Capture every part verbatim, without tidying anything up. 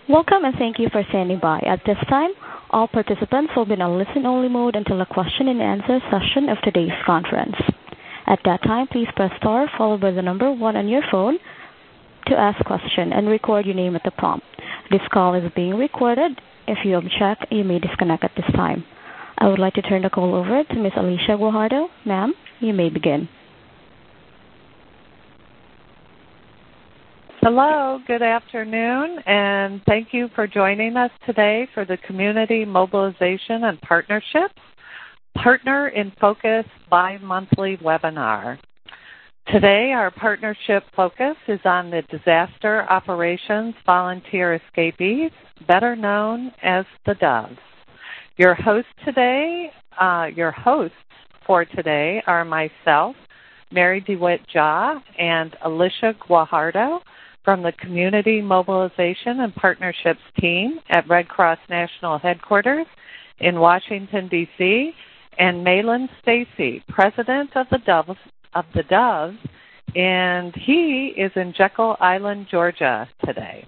Welcome and thank you for standing by. At this time, all participants will be in a listen-only mode until the question and answer session of today's conference. At that time, please press star followed by the number one on your phone to ask a question and record your name at the prompt. This call is being recorded. If you object, you may disconnect at this time. I would like to turn the call over to Miss Alicia Guajardo. Ma'am, you may begin. Hello, good afternoon, and thank you for joining us today for the Community Mobilization and Partnerships Partner in Focus bi-monthly webinar. Today, our partnership focus is on the Disaster Operations Volunteer Escapees, better known as the Doves. Your host today, uh, your hosts for today are myself, Mary DeWitt Jah, and Alicia Guajardo from the Community Mobilization and Partnerships team at Red Cross National Headquarters in Washington, D C, and Malin Stacy, President of the Doves, of the Doves, and he is in Jekyll Island, Georgia today.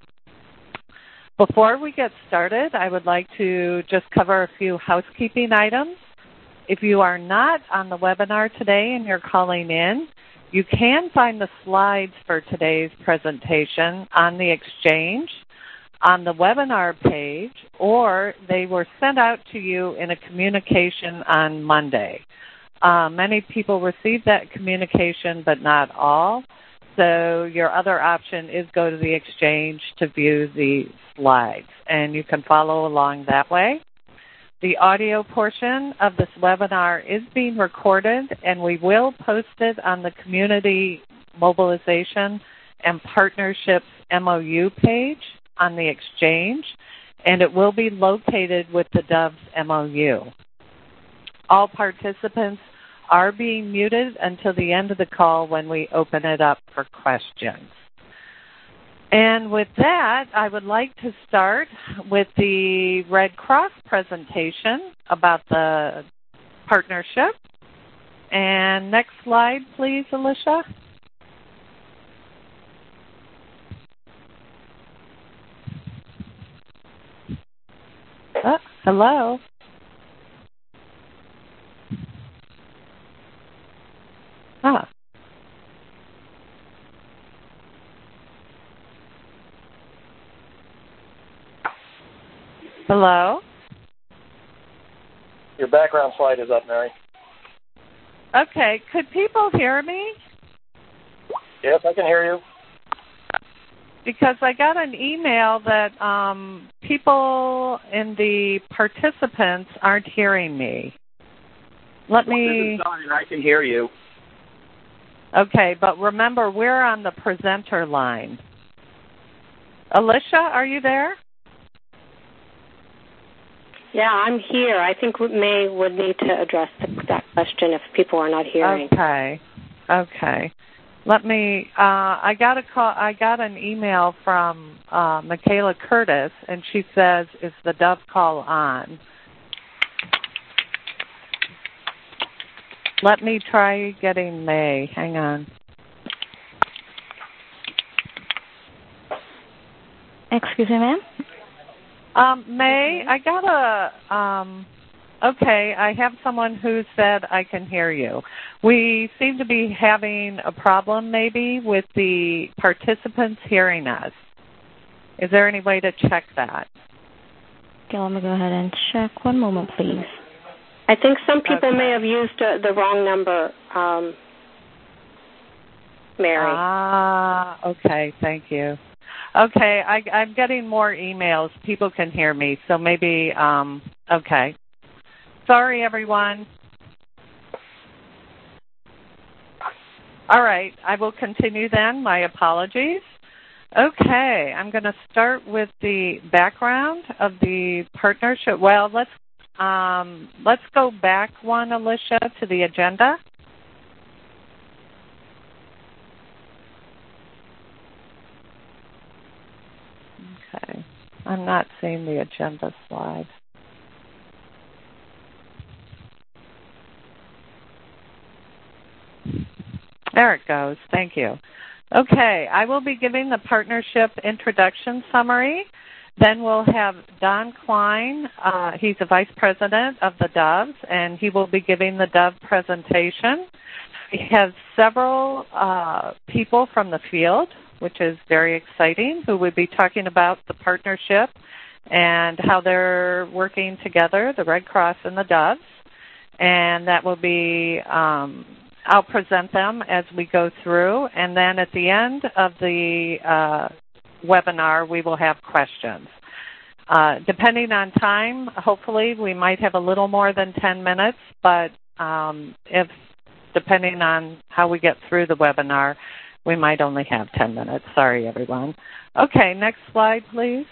Before we get started, I would like to just cover a few housekeeping items. If you are not on the webinar today and you're calling in, you can find the slides for today's presentation on the Exchange, on the webinar page, or they were sent out to you in a communication on Monday. Uh, many people received that communication, but not all. So your other option is go to the Exchange to view the slides, and you can follow along that way. The audio portion of this webinar is being recorded, and we will post it on the Community Mobilization and Partnerships M O U page on the Exchange, and it will be located with the Doves M O U. All participants are being muted until the end of the call when we open it up for questions. And with that, I would like to start with the Red Cross presentation about the partnership. And next slide, please, Alicia. Oh, hello. Ah. Hello? Your background slide is up, Mary. Okay. Could people hear me? Yes, I can hear you. Because I got an email that um, people in the participants aren't hearing me. Let well, me... This is Don, and I can hear you. Okay, but remember, we're on the presenter line. Alicia, are you there? Yeah, I'm here. I think May would need to address the, that question if people are not hearing. Okay. Okay. Let me. Uh, I got a call. I got an email from uh, Michaela Curtis, and she says, "Is the Dove call on?" Let me try getting May. Hang on. Excuse me, ma'am? Um, May, I got a, um, okay, I have someone who said I can hear you. We seem to be having a problem maybe with the participants hearing us. Is there any way to check that? Okay, let me go ahead and check. One moment, please. I think some people okay. may have used uh, the wrong number, um, Mary. Ah, okay, thank you. Okay, I, I'm getting more emails. People can hear me, so maybe, um, okay. Sorry, everyone. All right, I will continue then. My apologies. Okay, I'm going to start with the background of the partnership. Well, let's um, let's go back one, Alicia, to the agenda. Okay, I'm not seeing the agenda slide. There it goes. Thank you. Okay, I will be giving the partnership introduction summary. Then we'll have Don Klein. Uh, he's the Vice President of the Doves, and he will be giving the Dove presentation. We have several uh, people from the field, which is very exciting, who will be talking about the partnership and how they're working together, the Red Cross and the Doves. And that will be, um, I'll present them as we go through. And then at the end of the uh, webinar, we will have questions. Uh, depending on time, hopefully we might have a little more than ten minutes, but um, if depending on how we get through the webinar, we might only have ten minutes. Sorry, everyone. Okay, next slide, please.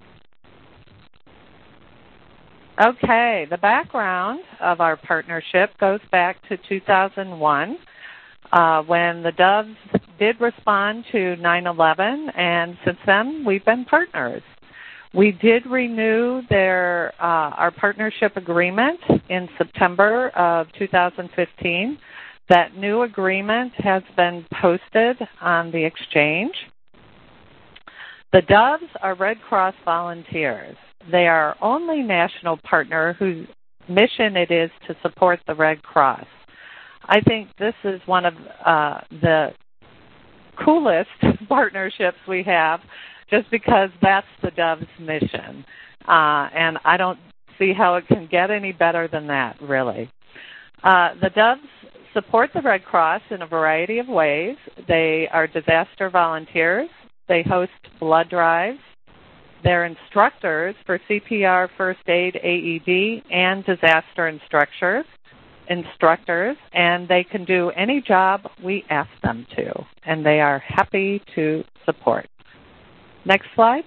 Okay, the background of our partnership goes back to two thousand one uh, when the Doves did respond to nine eleven, and since then we've been partners. We did renew their uh, our partnership agreement in September of two thousand fifteen. That new agreement has been posted on the exchange. The Doves are Red Cross volunteers. They are our only national partner whose mission it is to support the Red Cross. I think this is one of uh, the coolest partnerships we have just because that's the Dove's mission. Uh, and I don't see how it can get any better than that, really. Uh, the Doves support the Red Cross in a variety of ways. They are disaster volunteers. They host blood drives. They're instructors for C P R, first aid, A E D, and disaster instructors, instructors, and they can do any job we ask them to, and they are happy to support. Next slide.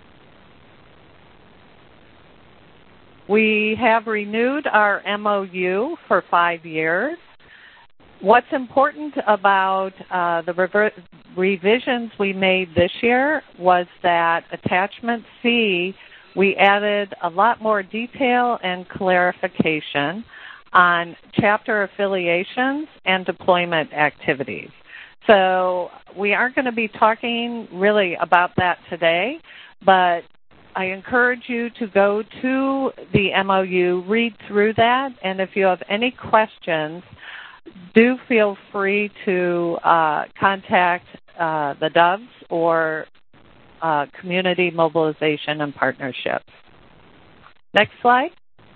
We have renewed our M O U for five years. What's important about uh, the rever- revisions we made this year was that Attachment C, we added a lot more detail and clarification on chapter affiliations and deployment activities. So we aren't going to be talking really about that today, but I encourage you to go to the M O U, read through that, and if you have any questions, do feel free to uh, contact uh, the Doves or uh, Community Mobilization and Partnerships. Next slide.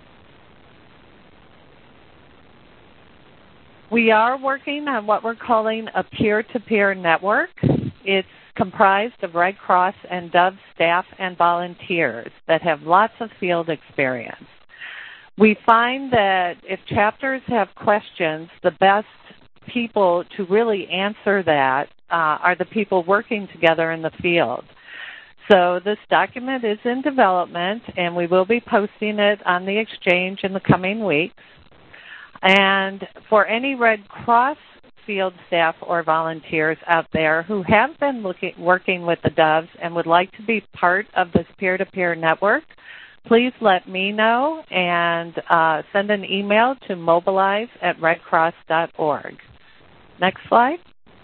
We are working on what we're calling a peer-to-peer network. It's comprised of Red Cross and Dove staff and volunteers that have lots of field experience. We find that if chapters have questions, the best people to really answer that uh, are the people working together in the field. So this document is in development, and we will be posting it on the exchange in the coming weeks. And for any Red Cross field staff or volunteers out there who have been looking, working with the Doves and would like to be part of this peer-to-peer network, please let me know and uh, send an email to mobilize at redcross dot org. Next slide.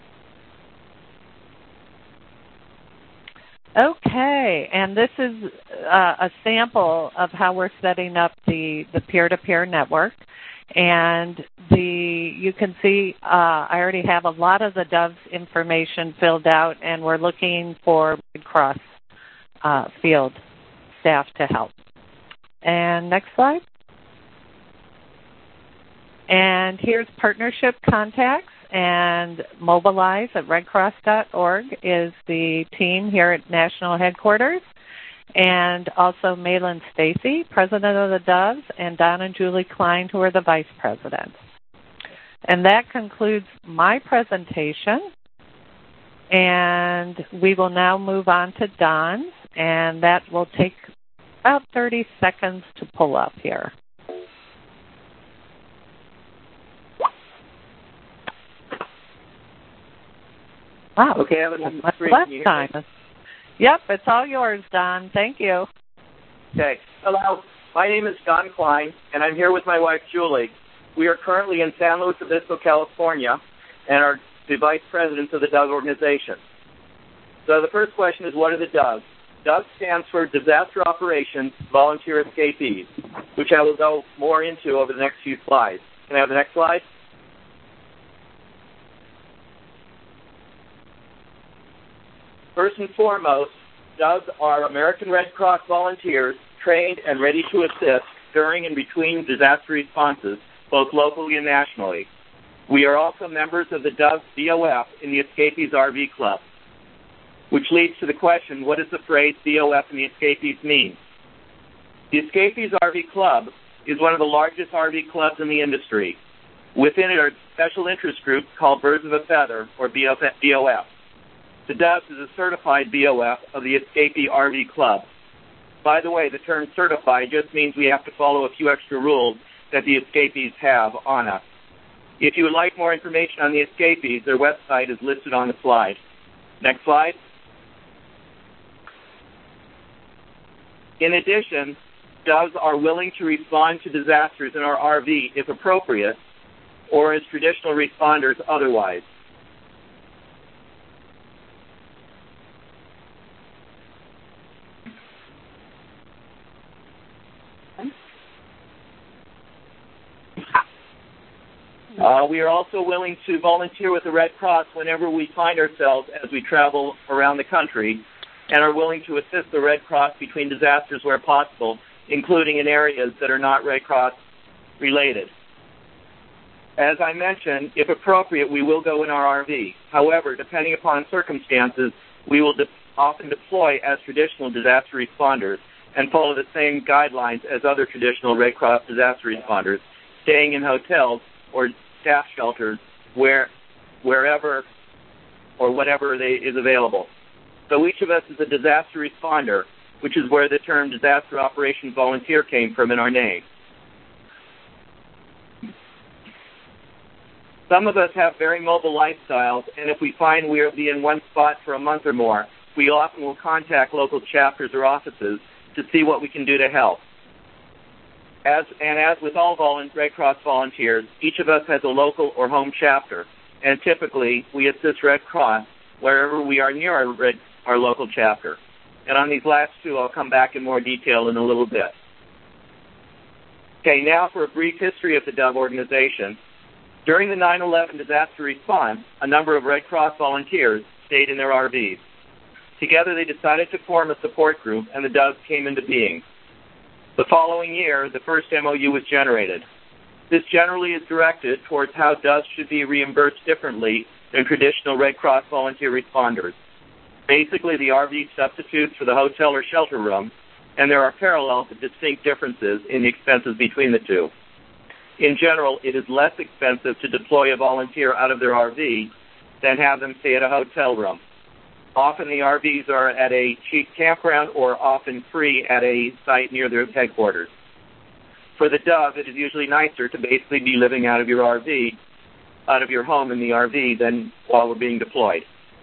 Okay, and this is uh, a sample of how we're setting up the, the peer-to-peer network. And the you can see uh, I already have a lot of the Doves information filled out, and we're looking for Red Cross uh, field staff to help. And next slide. And here's partnership contacts, and Mobilize at redcross dot org is the team here at National Headquarters, and also Malin Stacy, President of the Doves, and Don and Julie Klein, who are the Vice Presidents. And that concludes my presentation, and we will now move on to Don's, and that will take about thirty seconds to pull up here. Wow. Okay, I have it on the screen. Last time. Yep, it's all yours, Don. Thank you. Okay. Hello. My name is Don Klein, and I'm here with my wife, Julie. We are currently in San Luis Obispo, California, and are the vice presidents of the Dove organization. So the first question is, what are the Doves? DOVE stands for Disaster Operations Volunteer Escapees, which I will go more into over the next few slides. Can I have the next slide? First and foremost, DOVEs are American Red Cross volunteers trained and ready to assist during and between disaster responses, both locally and nationally. We are also members of the DOVE B O F in the Escapees R V Club, which leads to the question, what does the phrase B O F and the Escapees mean? The Escapees R V Club is one of the largest R V clubs in the industry. Within it are special interest groups called Birds of a Feather, or B O F. The DOVES is a certified B O F of the Escapee R V Club. By the way, the term certified just means we have to follow a few extra rules that the Escapees have on us. If you would like more information on the Escapees, their website is listed on the slide. Next slide. In addition, DOVES are willing to respond to disasters in our R V if appropriate, or as traditional responders otherwise. Uh, we are also willing to volunteer with the Red Cross whenever we find ourselves as we travel around the country, and are willing to assist the Red Cross between disasters where possible, including in areas that are not Red Cross related. As I mentioned, if appropriate, we will go in our R V. However, depending upon circumstances, we will de- often deploy as traditional disaster responders and follow the same guidelines as other traditional Red Cross disaster responders, staying in hotels or staff shelters where, wherever or whatever they, is available. So each of us is a disaster responder, which is where the term Disaster Operations Volunteer came from in our name. Some of us have very mobile lifestyles, and if we find we will be in one spot for a month or more, we often will contact local chapters or offices to see what we can do to help. As, and as with all volu- Red Cross volunteers, each of us has a local or home chapter, and typically we assist Red Cross wherever we are near our, Red, our local chapter. And on these last two, I'll come back in more detail in a little bit. Okay, now for a brief history of the DOVE organization. During the nine eleven disaster response, a number of Red Cross volunteers stayed in their R Vs. Together, they decided to form a support group, and the DOVES came into being. The following year, the first M O U was generated. This generally is directed towards how DOVES should be reimbursed differently than traditional Red Cross volunteer responders. Basically, the R V substitutes for the hotel or shelter room, and there are parallel but distinct differences in the expenses between the two. In general, it is less expensive to deploy a volunteer out of their R V than have them stay at a hotel room. Often the R Vs are at a cheap campground or often free at a site near their headquarters. For the DOVE, it is usually nicer to basically be living out of your R V, out of your home in the R V than while we're being deployed.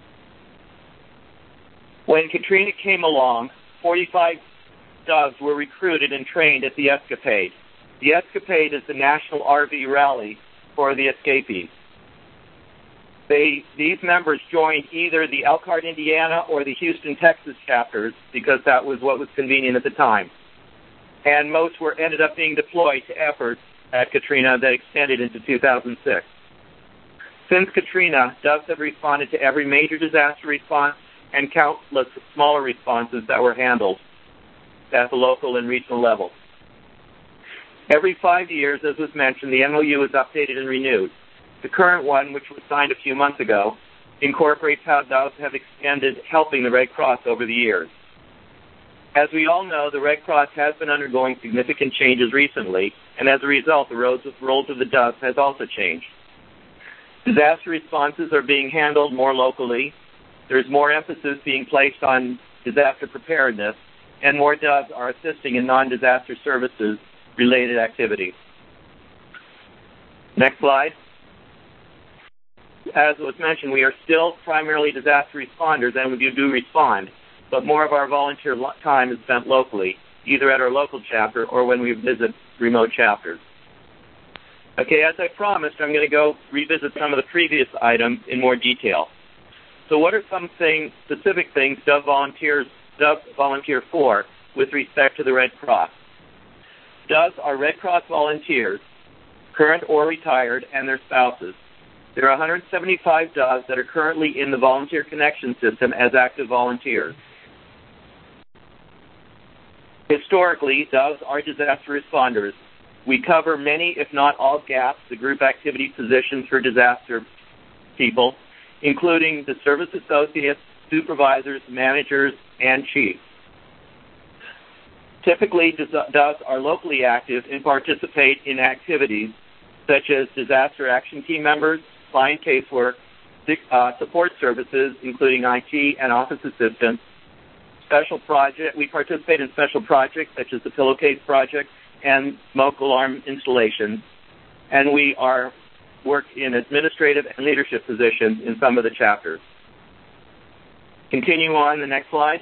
When Katrina came along, forty-five DOVES were recruited and trained at the Escapade. The Escapade is the national R V rally for the escapees. They, these members joined either the Elkhart, Indiana or the Houston, Texas chapters because that was what was convenient at the time. And most were ended up being deployed to efforts at Katrina that extended into two thousand six. Since Katrina, DOVES have responded to every major disaster response and countless smaller responses that were handled at the local and regional level. Every five years, as was mentioned, the M O U is updated and renewed. The current one, which was signed a few months ago, incorporates how DOVES have extended helping the Red Cross over the years. As we all know, the Red Cross has been undergoing significant changes recently, and as a result, the roles of, roles of the DOVES has also changed. Disaster responses are being handled more locally. There's more emphasis being placed on disaster preparedness, and more DOVES are assisting in non-disaster services-related activities. Next slide. As was mentioned, we are still primarily disaster responders, and we do respond, but more of our volunteer time is spent locally, either at our local chapter or when we visit remote chapters. Okay, as I promised, I'm going to go revisit some of the previous items in more detail. So what are some thing, specific things DOVE volunteers Doves volunteer for with respect to the Red Cross. Doves are Red Cross volunteers, current or retired, and their spouses. There are one hundred seventy-five Doves that are currently in the Volunteer Connection System as active volunteers. Historically, Doves are disaster responders. We cover many, if not all, gaps, the group activity positions for disaster people, including the service associates, supervisors, managers, and chiefs. Typically, Doves are locally active and participate in activities such as disaster action team members, client casework, uh, support services, including I T and office assistance, special project. We participate in special projects such as the Pillowcase Project and smoke alarm installation, and we are work in administrative and leadership positions in some of the chapters. Continue on the next slide.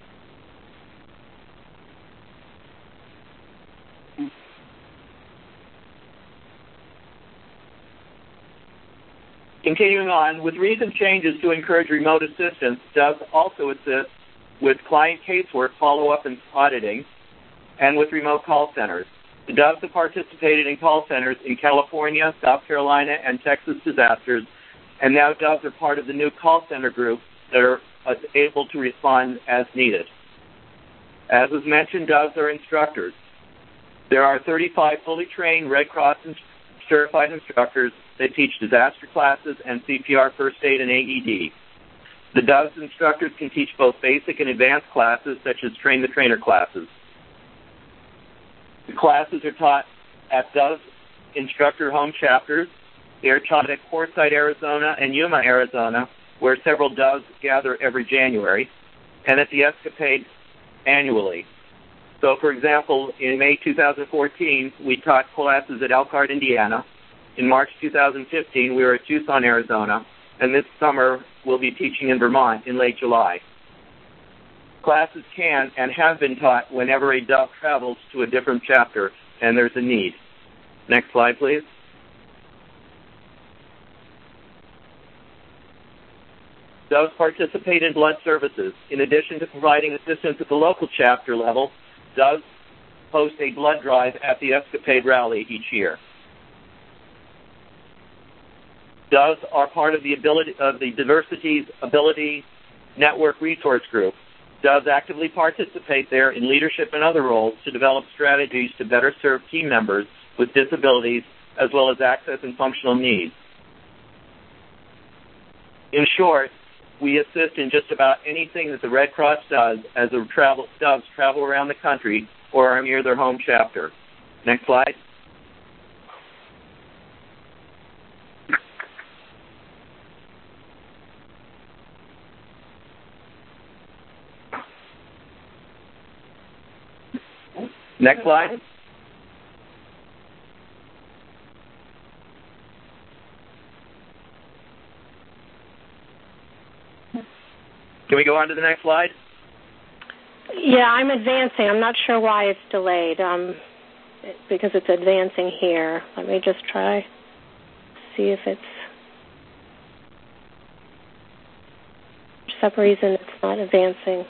Continuing on, with recent changes to encourage remote assistance, Doves also assist with client casework, follow-up, and auditing, and with remote call centers. The Doves have participated in call centers in California, South Carolina, and Texas disasters, and now Doves are part of the new call center group that are able to respond as needed. As was mentioned, Doves are instructors. There are thirty-five fully trained Red Cross certified instructors that teach disaster classes and C P R, first aid, and A E D. The Doves instructors can teach both basic and advanced classes, such as Train the Trainer classes. The classes are taught at Doves instructor home chapters. They are taught at Quartzsite, Arizona, and Yuma, Arizona, where several Doves gather every January, and at the Escapade annually. So, for example, in May two thousand fourteen, we taught classes at Elkhart, Indiana. In March two thousand fifteen, we were at Tucson, Arizona, and this summer we'll be teaching in Vermont in late July. Classes can and have been taught whenever a Dove travels to a different chapter and there's a need. Next slide, please. Doves participate in blood services. In addition to providing assistance at the local chapter level, Doves host a blood drive at the Escapade Rally each year. Doves are part of the ability of the Diversity's Ability Network Resource Group. Doves actively participate there in leadership and other roles to develop strategies to better serve team members with disabilities as well as access and functional needs. In short, we assist in just about anything that the Red Cross does as the travel, Doves travel around the country or are near their home chapter. Next slide. Next slide. Can we go on to the next slide? Yeah, I'm advancing. I'm not sure why it's delayed, um, because it's advancing here. Let me just try, see if it's, for some reason it's not advancing.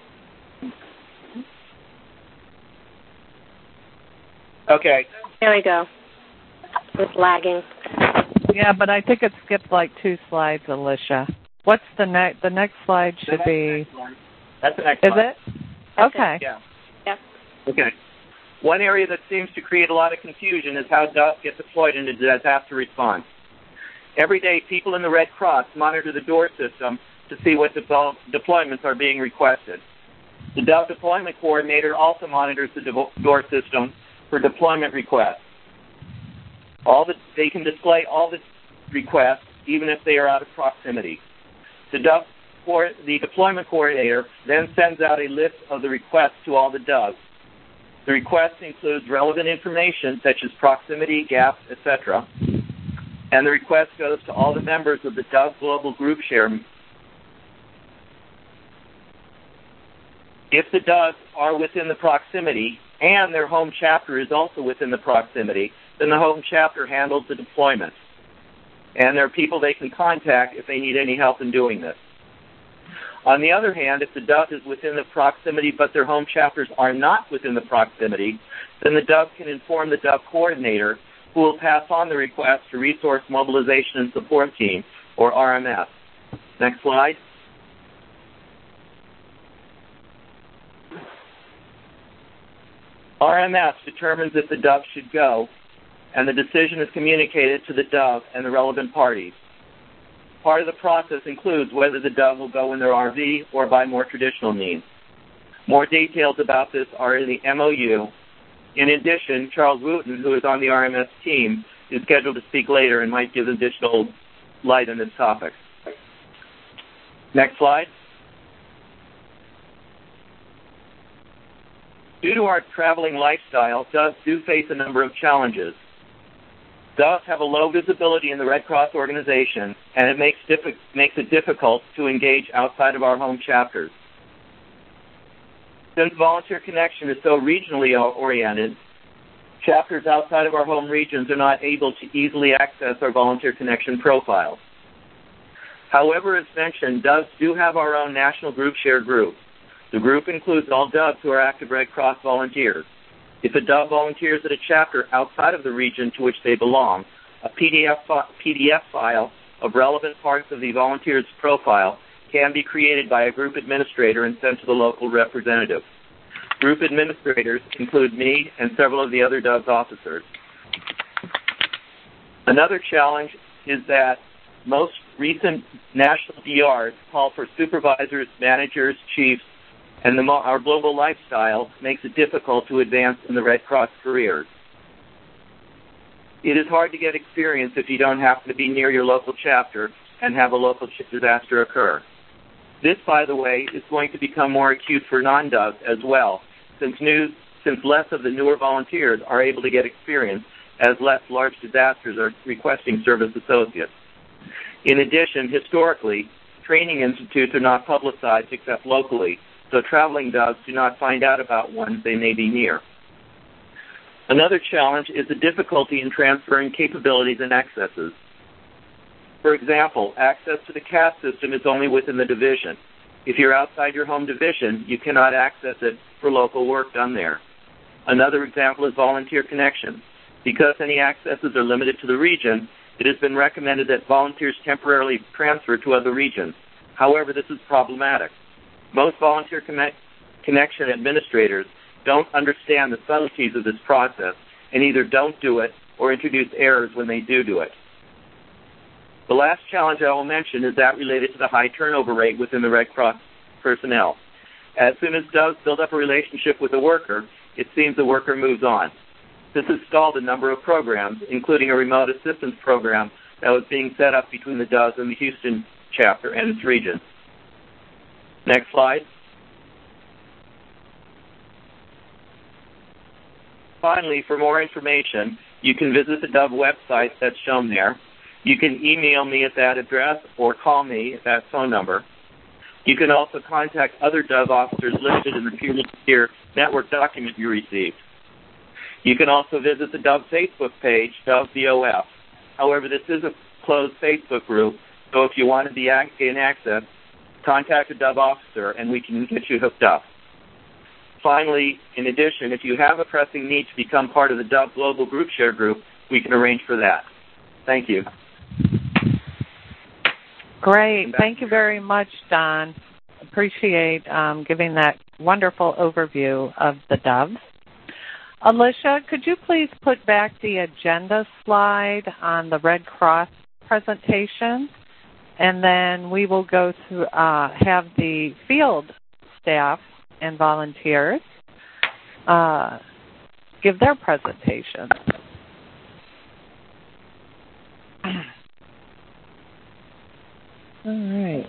Okay. There we go. It's lagging. Yeah, but I think it skipped like two slides, Alicia. What's the next? The next slide should be. That's the next Is slide. it? Okay. Yeah. Yep. Okay. One area that seems to create a lot of confusion is how Doves get deployed into disaster response. Every day, people in the Red Cross monitor the door system to see what de- deployments are being requested. The Dove Deployment Coordinator also monitors the de- door system for deployment requests. All the, they can display all the requests, even if they are out of proximity. The, Dove, the Deployment Coordinator then sends out a list of the requests to all the Doves. The request includes relevant information such as proximity, gaps, et cetera. And the request goes to all the members of the Dove Global Group Share. If the Doves are within the proximity and their home chapter is also within the proximity, then the home chapter handles the deployment. And there are people they can contact if they need any help in doing this. On the other hand, if the dove is within the proximity but their home chapters are not within the proximity, then the dove can inform the dove coordinator, who will pass on the request to Resource Mobilization and Support Team, or R M S. Next slide. R M S determines if the dove should go, and the decision is communicated to the dove and the relevant parties. Part of the process includes whether the dove will go in their R V or by more traditional means. More details about this are in the M O U. In addition, Charles Wooten, who is on the R M S team, is scheduled to speak later and might give additional light on this topic. Next slide. Due to our traveling lifestyle, doves do face a number of challenges. Doves have a low visibility in the Red Cross organization, and it makes, diffi- makes it difficult to engage outside of our home chapters. Since Volunteer Connection is so regionally oriented, chapters outside of our home regions are not able to easily access our Volunteer Connection profiles. However, as mentioned, doves do have our own national group share group. The group includes all doves who are active Red Cross volunteers. If a dove volunteers at a chapter outside of the region to which they belong, a P D F, fi- P D F file of relevant parts of the volunteer's profile can be created by a group administrator and sent to the local representative. Group administrators include me and several of the other doves officers. Another challenge is that most recent national D Rs call for supervisors, managers, chiefs, and the, our global lifestyle makes it difficult to advance in the Red Cross careers. It is hard to get experience if you don't happen to be near your local chapter and have a local disaster occur. This, by the way, is going to become more acute for non-doves as well, since, new, since less of the newer volunteers are able to get experience as less large disasters are requesting service associates. In addition, historically, training institutes are not publicized except locally, so traveling doves do not find out about ones they may be near. Another challenge is the difficulty in transferring capabilities and accesses. For example, access to the C A S system is only within the division. If you're outside your home division, you cannot access it for local work done there. Another example is Volunteer Connection. Because any accesses are limited to the region, it has been recommended that volunteers temporarily transfer to other regions. However, this is problematic. Most Volunteer Connection administrators don't understand the subtleties of this process and either don't do it or introduce errors when they do do it. The last challenge I will mention is that related to the high turnover rate within the Red Cross personnel. As soon as doves build up a relationship with a worker, it seems the worker moves on. This has stalled a number of programs, including a remote assistance program that was being set up between the doves and the Houston chapter and its region. Next slide. Finally, for more information, you can visit the Dove website that's shown there. You can email me at that address or call me at that phone number. You can also contact other Dove officers listed in the peer-to-peer network document you received. You can also visit the Dove Facebook page, Dove V O F. However, this is a closed Facebook group, so if you want to be in access, contact a Dove officer and we can get you hooked up. Finally, in addition, if you have a pressing need to become part of the Dove Global Group Share Group, we can arrange for that. Thank you. Great. Thank you very much, Don. Appreciate um, giving that wonderful overview of the doves. Alicia, could you please put back the agenda slide on the Red Cross presentation? And then we will go through, uh, have the field staff and volunteers uh, give their presentation. All right.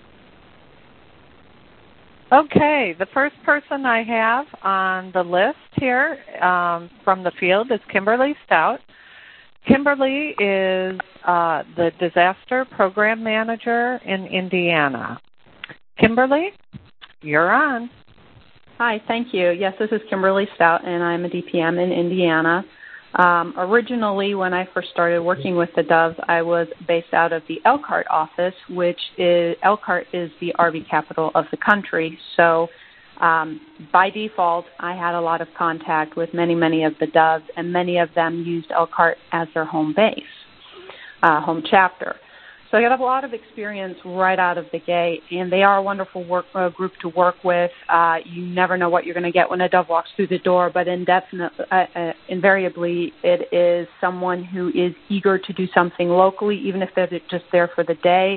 Okay, the first person I have on the list here um, from the field is Kimberly Stout. Kimberly is uh, the Disaster Program Manager in Indiana. Kimberly, you're on. Hi, thank you. Yes, this is Kimberly Stout, and I'm a D P M in Indiana. Um, originally, when I first started working with the doves, I was based out of the Elkhart office, which is, Elkhart is the R V capital of the country. So um, by default, I had a lot of contact with many, many of the doves, and many of them used Elkhart as their home base, uh, home chapter. So I got a lot of experience right out of the gate, and they are a wonderful work, uh, group to work with. Uh, you never know what you're going to get when a dove walks through the door, but indefinite, uh, uh, invariably it is someone who is eager to do something locally, even if they're just there for the day,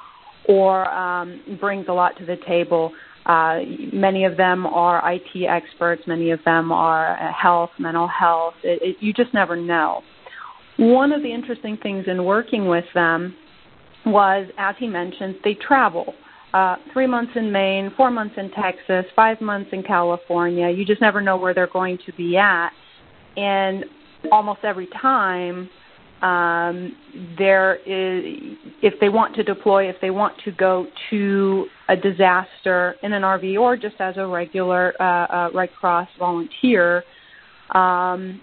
or um, brings a lot to the table. Uh, many of them are I T experts. Many of them are health, mental health. It, it, you just never know. One of the interesting things in working with them was, as he mentioned, they travel. Uh, three months in Maine, four months in Texas, five months in California. You just never know where they're going to be at. And almost every time, um, there is, if they want to deploy, if they want to go to a disaster in an R V or just as a regular uh, uh, Red Cross volunteer, um,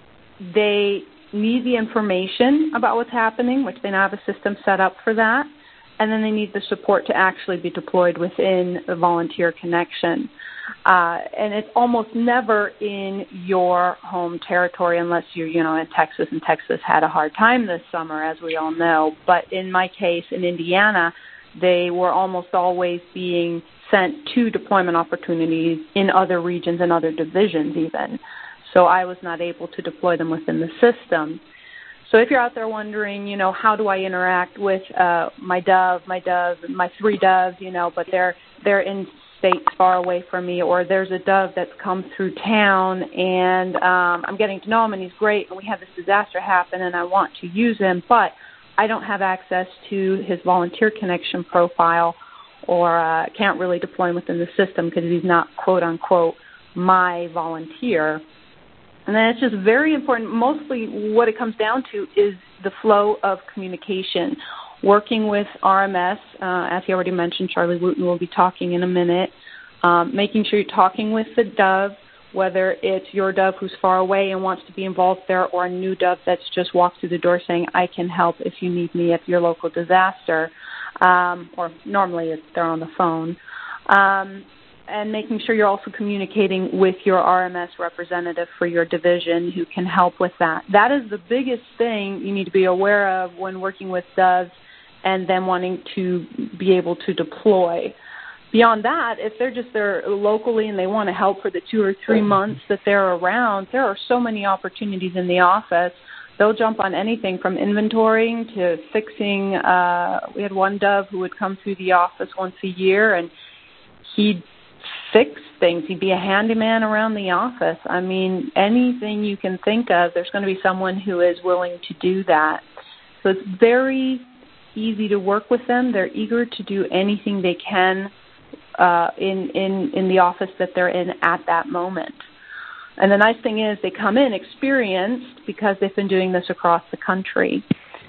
they need the information about what's happening, which they now have a system set up for that, and then they need the support to actually be deployed within the volunteer connection. Uh, and it's almost never in your home territory unless you're, you know, in Texas, and Texas had a hard time this summer, as we all know. But in my case, in Indiana, they were almost always being sent to deployment opportunities in other regions and other divisions even. So I was not able to deploy them within the system. So if you're out there wondering, you know, how do I interact with uh, my dove, my dove, my three doves, you know, but they're they're in states far away from me, or there's a dove that's come through town and um, I'm getting to know him and he's great and we have this disaster happen and I want to use him, but I don't have access to his volunteer connection profile, or uh, can't really deploy him within the system because he's not, quote unquote, my volunteer. And then it's just very important. Mostly what it comes down to is the flow of communication. Working with R M S, uh, as he already mentioned, Charlie Wooten will be talking in a minute, um, making sure you're talking with the dove, whether it's your dove who's far away and wants to be involved there, or a new dove that's just walked through the door saying, I can help if you need me at your local disaster, um, or normally it's, they're on the phone. Um, and making sure you're also communicating with your R M S representative for your division who can help with that. That is the biggest thing you need to be aware of when working with doves and then wanting to be able to deploy. Beyond that, if they're just there locally and they want to help for the two or three months that they're around, there are so many opportunities in the office. They'll jump on anything from inventorying to fixing. Uh, we had one dove who would come through the office once a year, and he'd fix things. He'd be a handyman around the office. I mean, anything you can think of, there's going to be someone who is willing to do that. So it's very easy to work with them. They're eager to do anything they can uh, in, in, in the office that they're in at that moment. And the nice thing is they come in experienced because they've been doing this across the country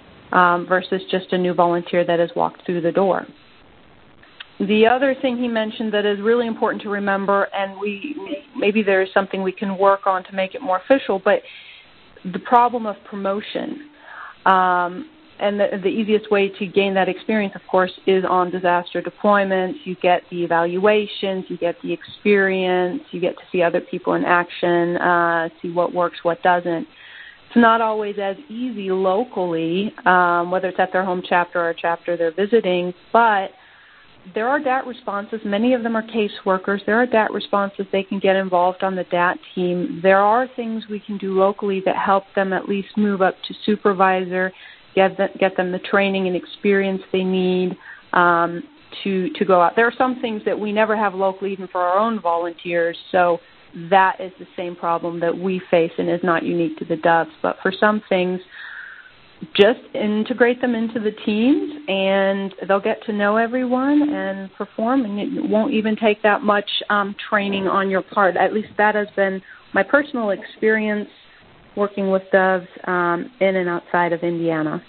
um, versus just a new volunteer that has walked through the door. The other thing he mentioned that is really important to remember, and we maybe there is something we can work on to make it more official, but the problem of promotion. Um, and the, the easiest way to gain that experience, of course, is on disaster deployments. You get the evaluations, you get the experience, you get to see other people in action, uh, see what works, what doesn't. It's not always as easy locally, um, whether it's at their home chapter or a chapter they're visiting, but there are D A T responses. Many of them are caseworkers. There are D A T responses. They can get involved on the D A T team. There are things we can do locally that help them at least move up to supervisor, get them, get them the training and experience they need um, to, to go out. There are some things that we never have locally, even for our own volunteers, so that is the same problem that we face and is not unique to the doves. But for some things, just integrate them into the teams, and they'll get to know everyone and perform, and it won't even take that much um, training on your part. At least that has been my personal experience working with doves um, in and outside of Indiana.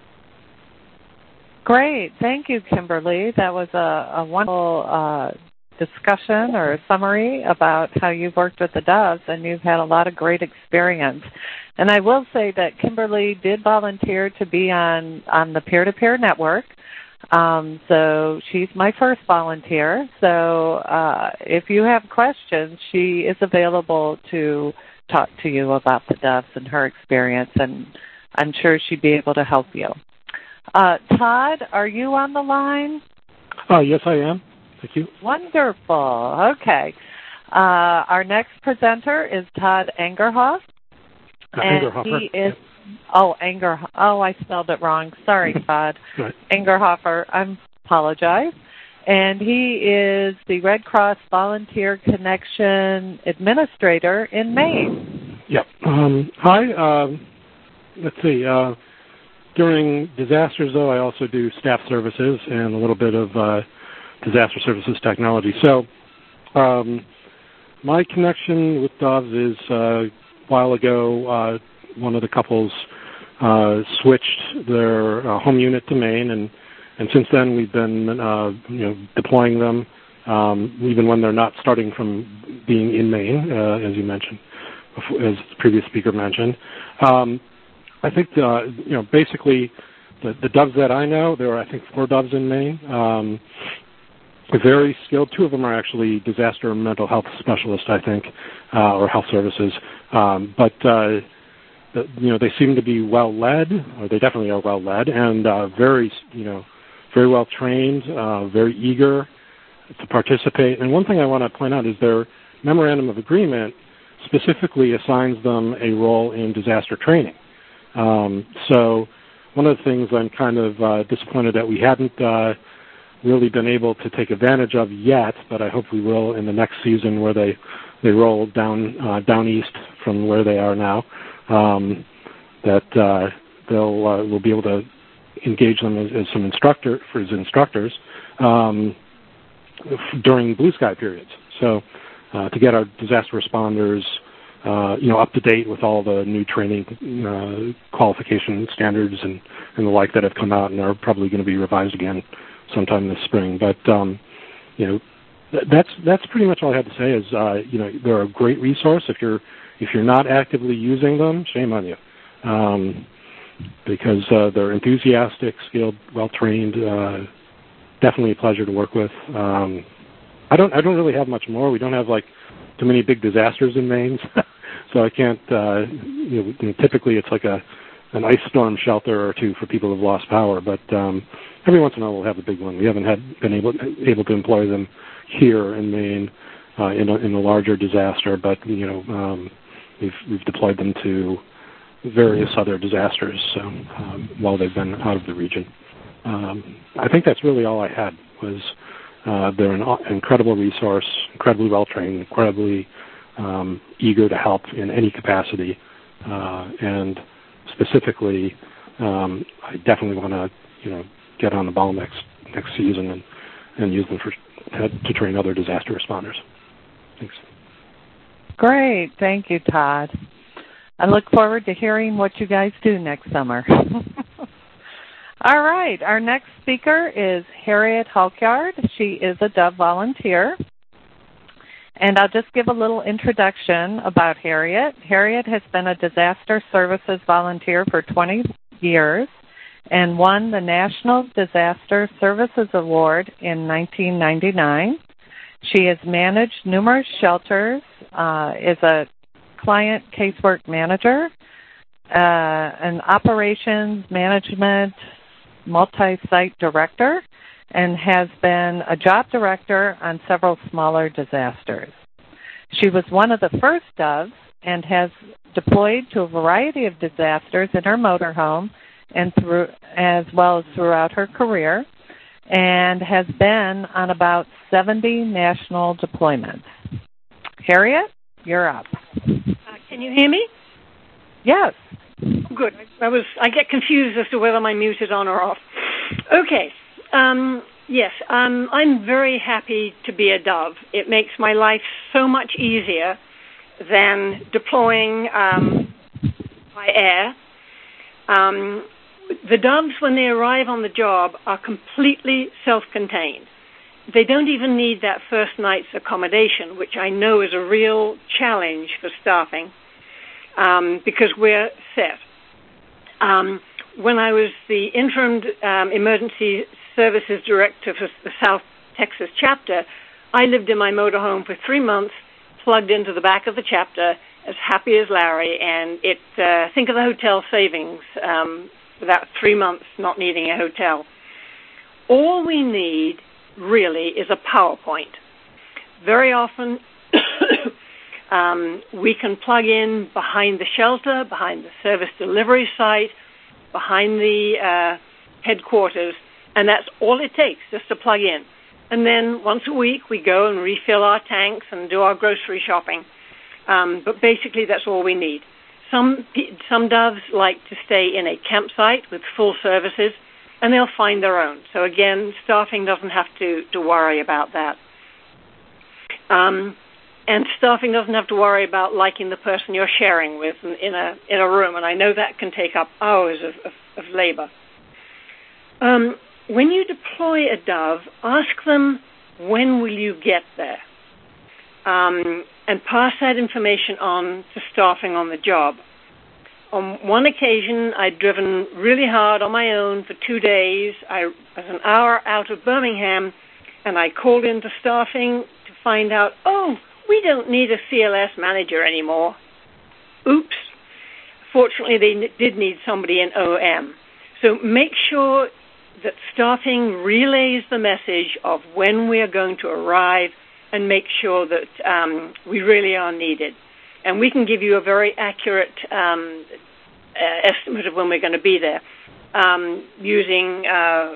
Great. Thank you, Kimberly. That was a, a wonderful uh, discussion or a summary about how you've worked with the doves, and you've had a lot of great experience. And I will say that Kimberly did volunteer to be on, on the peer-to-peer network. Um, so she's my first volunteer. So uh, if you have questions, she is available to talk to you about the doves and her experience, and I'm sure she'd be able to help you. Uh, Todd, are you on the line? Oh, yes, I am. Thank you. Wonderful. Okay. Uh, our next presenter is Todd Angerhoff. Uh, and Angerhofer. he is, oh, Anger, oh, I spelled it wrong. Sorry, Todd. Right. Angerhofer, I apologize. And he is the Red Cross Volunteer Connection Administrator in Maine. Yep. Um, hi. Um, let's see. Uh, during disasters, though, I also do staff services and a little bit of uh, disaster services technology. So um, my connection with doves is uh, a while ago, uh, one of the couples uh, switched their uh, home unit to Maine, and, and since then we've been uh, you know, deploying them, um, even when they're not starting from being in Maine, uh, as you mentioned, as the previous speaker mentioned. Um, I think, uh, you know, basically the, the doves that I know, there are, I think, four doves in Maine. Um, very skilled. Two of them are actually disaster and mental health specialists, I think, uh, or health services. Um, but, uh, the, you know, they seem to be well led, or they definitely are well led, and uh, very, you know, very well trained, uh, very eager to participate. And one thing I want to point out is their memorandum of agreement specifically assigns them a role in disaster training. Um, so one of the things I'm kind of uh, disappointed that we hadn't uh, really been able to take advantage of yet, but I hope we will in the next season where they, they roll down uh, down east from where they are now, um, that uh, they'll uh, we'll be able to engage them as, as some instructor for as instructors um, during blue sky periods. So uh, to get our disaster responders Uh, you know, up to date with all the new training uh, qualification standards and, and the like that have come out and are probably going to be revised again sometime this spring. But um, you know, th- that's that's pretty much all I have to say. Is uh, you know, they're a great resource. If you're if you're not actively using them, shame on you, um, because uh, they're enthusiastic, skilled, well trained. Uh, definitely a pleasure to work with. Um, I don't I don't really have much more. We don't have like too many big disasters in Maine, so I can't. Uh, you know, typically, it's like a an ice storm shelter or two for people who've lost power. But um, every once in a while, we'll have a big one. We haven't had been able able to employ them here in Maine uh, in a, in a larger disaster, but you know, um, we've we've deployed them to various other disasters so, um, while they've been out of the region. Um, I think that's really all I had was. Uh, they're an incredible resource, incredibly well-trained, incredibly um, eager to help in any capacity. Uh, and specifically, um, I definitely want to, you know, get on the ball next next season and, and use them for to, to train other disaster responders. Thanks. Great. Thank you, Todd. I look forward to hearing what you guys do next summer. All right. Our next speaker is Harriet Halkyard. She is a Dove volunteer. And I'll just give a little introduction about Harriet. Harriet has been a disaster services volunteer for twenty years and won the National Disaster Services Award in nineteen ninety-nine. She has managed numerous shelters, uh, is a client casework manager, uh, an operations management multi-site director, and has been a job director on several smaller disasters. She was one of the first doves and has deployed to a variety of disasters in her motorhome and through, as well as throughout her career, and has been on about seventy national deployments. Harriet, you're up. Uh, can you hear me? Yes. Good. I was. I get confused as to whether my mute is on or off. Okay. Um, yes. Um, I'm very happy to be a dove. It makes my life so much easier than deploying um, by air. Um, the doves, when they arrive on the job, are completely self-contained. they don't even need that first night's accommodation, which I know is a real challenge for staffing, um, because we're set. Um, when I was the interim um, emergency services director for the South Texas chapter, I lived in my motorhome for three months, plugged into the back of the chapter, as happy as Larry, and it, uh, think of the hotel savings um, for that three months not needing a hotel. All we need really is a PowerPoint. Very often um, we can plug in behind the shelter, behind the service delivery site, behind the uh, headquarters, and that's all it takes, just to plug in. And then once a week we go and refill our tanks and do our grocery shopping. Um, but basically that's all we need. Some, some doves like to stay in a campsite with full services, and they'll find their own. So again, staffing doesn't have to, to worry about that. Um, and staffing doesn't have to worry about liking the person you're sharing with in a in a room, and I know that can take up hours of, of, of labor. Um, when you deploy a dove, ask them, when will you get there? Um, and pass that information on to staffing on the job. On one occasion, I'd driven really hard on my own for two days. I was an hour out of Birmingham, and I called into staffing to find out, oh, we don't need a C L S manager anymore. Oops. Fortunately, they n- did need somebody in O M. So make sure that staffing relays the message of when we are going to arrive, and make sure that um, we really are needed. And we can give you a very accurate um, uh, estimate of when we're going to be there um, using uh,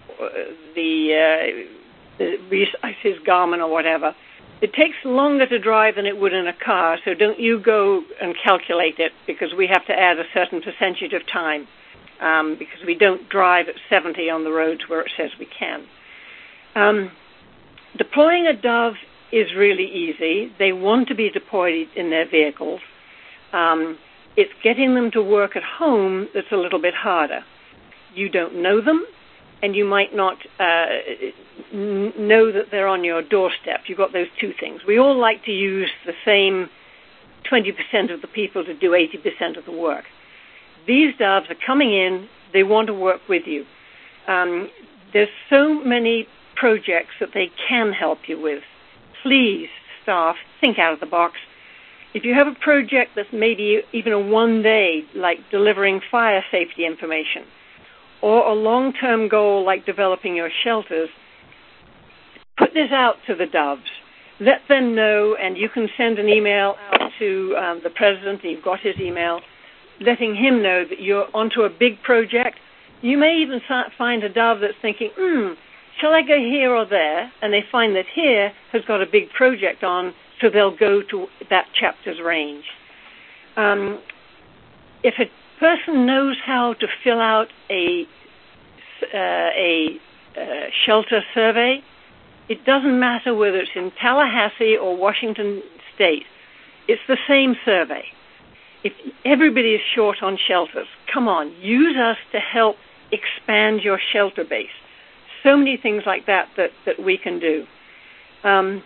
the, uh, the I says Garmin or whatever. It takes longer to drive than it would in a car, so don't you go and calculate it, because we have to add a certain percentage of time um, because we don't drive at seventy on the roads where it says we can. Um, Deploying a dove is really easy. They want to be deployed in their vehicles. Um, it's getting them to work at home that's a little bit harder. You don't know them, and you might not uh, n- know that they're on your doorstep. You've got those two things. We all like to use the same twenty percent of the people to do eighty percent of the work. These doves are coming in. They want to work with you. Um, there's so many projects that they can help you with. Please, staff, think out of the box. If you have a project that's maybe even a one day, like delivering fire safety information, or a long-term goal like developing your shelters, put this out to the doves. Let them know, and you can send an email out to um, the president, and you've got his email, letting him know that you're onto a big project. You may even find a dove that's thinking, hmm, shall I go here or there? And they find that here has got a big project on, so they'll go to that chapter's range. Um, if a person knows how to fill out a, uh, a uh, shelter survey, it doesn't matter whether it's in Tallahassee or Washington State. It's the same survey. If everybody is short on shelters, come on, use us to help expand your shelter base. So many things like that that, that we can do. Um,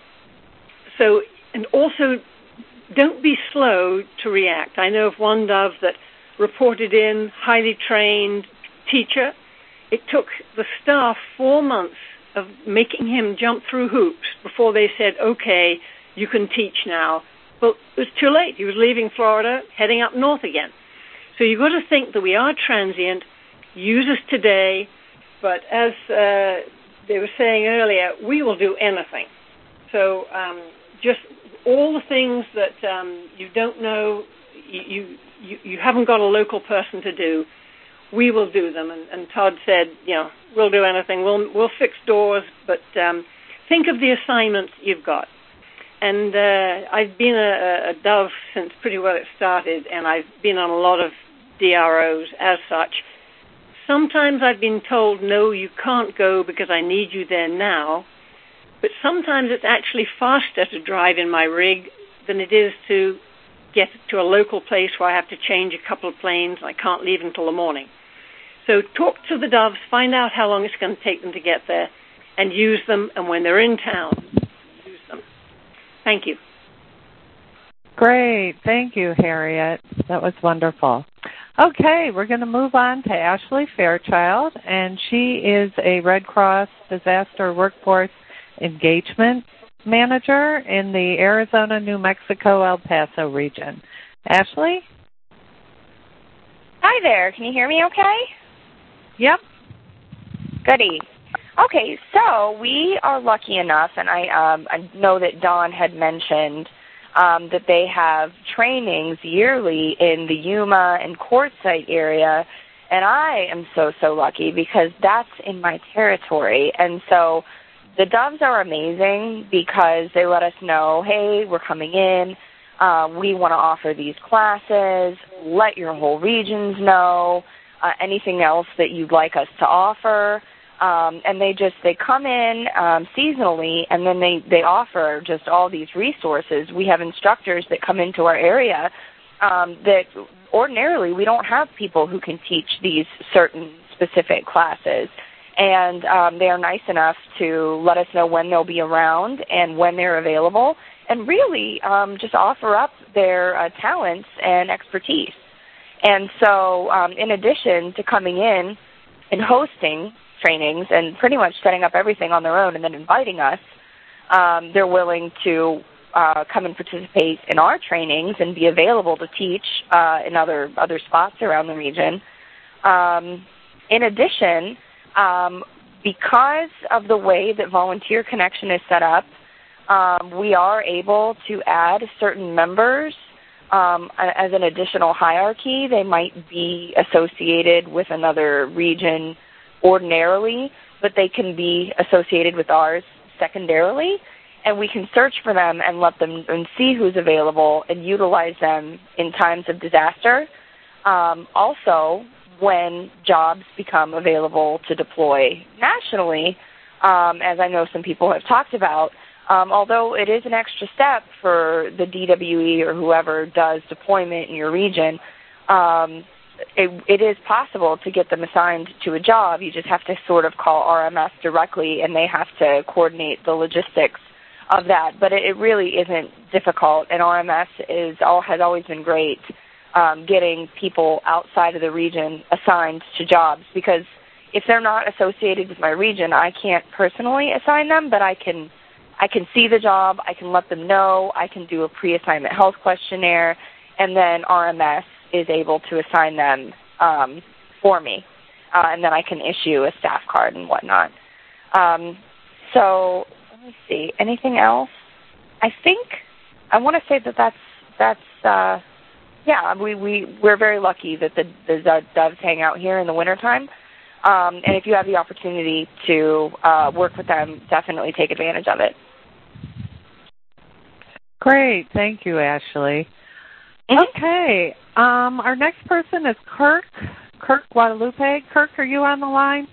so, and also, don't be slow to react. I know of one dove that reported in, highly trained teacher. It took the staff four months of making him jump through hoops before they said, okay, you can teach now. Well, it was too late. He was leaving Florida, heading up north again. So you've got to think that we are transient. Use us today. But as uh, they were saying earlier, we will do anything. So um, just all the things that um, you don't know, you, you you haven't got a local person to do, we will do them. And, and Todd said, you know, we'll do anything. We'll we'll fix doors, but um, think of the assignments you've got. And uh, I've been a, a dove since pretty well it started, and I've been on a lot of D R Os as such. Sometimes I've been told, no, you can't go because I need you there now. But sometimes it's actually faster to drive in my rig than it is to get to a local place where I have to change a couple of planes and I can't leave until the morning. So talk to the doves, find out how long it's going to take them to get there, and use them, and when they're in town, use them. Thank you. Great. Thank you, Harriet. That was wonderful. Okay, we're going to move on to Ashley Fairchild, and she is a Red Cross Disaster Workforce Engagement Manager in the Arizona, New Mexico, El Paso region. Ashley? Hi there. Can you hear me okay? Yep. Goody. Okay, so we are lucky enough, and I, um, I know that Dawn had mentioned um, that they have trainings yearly in the Yuma and Quartzsite area, and I am so, so lucky because that's in my territory. And so the Doves are amazing because they let us know, hey, we're coming in. Uh, we want to offer these classes. Let your whole regions know. Uh, anything else that you'd like us to offer. Um, and they just, they come in um, seasonally, and then they, they offer just all these resources. We have instructors that come into our area um, that ordinarily we don't have people who can teach these certain specific classes. And um, they are nice enough to let us know when they'll be around and when they're available, and really um, just offer up their uh, talents and expertise. And so um, in addition to coming in and hosting trainings and pretty much setting up everything on their own and then inviting us, um, they're willing to uh, come and participate in our trainings and be available to teach uh, in other, other spots around the region. Um, in addition, um, because of the way that Volunteer Connection is set up, um, we are able to add certain members Um, as an additional hierarchy. They might be associated with another region ordinarily, but they can be associated with ours secondarily, and we can search for them and let them and see who's available and utilize them in times of disaster. Um, also, when jobs become available to deploy nationally, um, as I know some people have talked about, Um, although it is an extra step for the D W E or whoever does deployment in your region, um, it, it is possible to get them assigned to a job. You just have to sort of call R M S directly, and they have to coordinate the logistics of that. But it, it really isn't difficult, and R M S is all, has always been great um, getting people outside of the region assigned to jobs, because if they're not associated with my region, I can't personally assign them, but I can I can see the job, I can let them know, I can do a pre-assignment health questionnaire, and then R M S is able to assign them um, for me, uh, and then I can issue a staff card and whatnot. Um, so let me see, anything else? I think I want to say that that's that's uh, yeah. We we we're very lucky that the, the doves hang out here in the wintertime. Um, and if you have the opportunity to uh, work with them, definitely take advantage of it. Great. Thank you, Ashley. Mm-hmm. Okay. Um, our next person is Kirk, Kirk Guadalupe. Kirk, are you on the line?